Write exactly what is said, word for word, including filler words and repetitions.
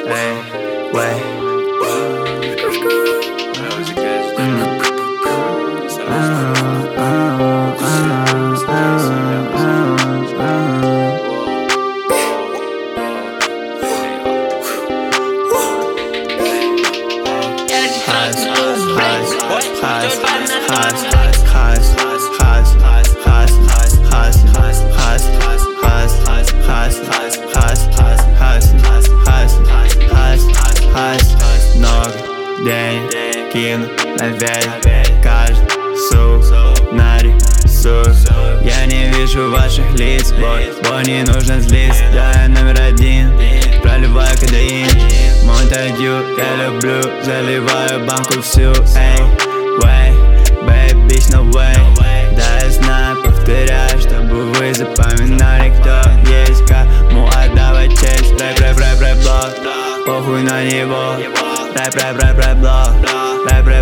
Эй, wey. Много денег кину на велик, каждый сук нарисую. Я не вижу ваших лиц, бой, бой, не нужно злиться. Я номер один, проливаю кодеин. Монтадью я люблю, заливаю банку всю. Эй, wey, baby, bitch, no way. Да, я знаю, повторяю, чтобы вы запоминали, кто есть, кому отдавать честь. Рэп, рэп, рэп, рэп, блок, похуй на него. Рэп, рэп, рэп, рэп, блок, рэп, рэп.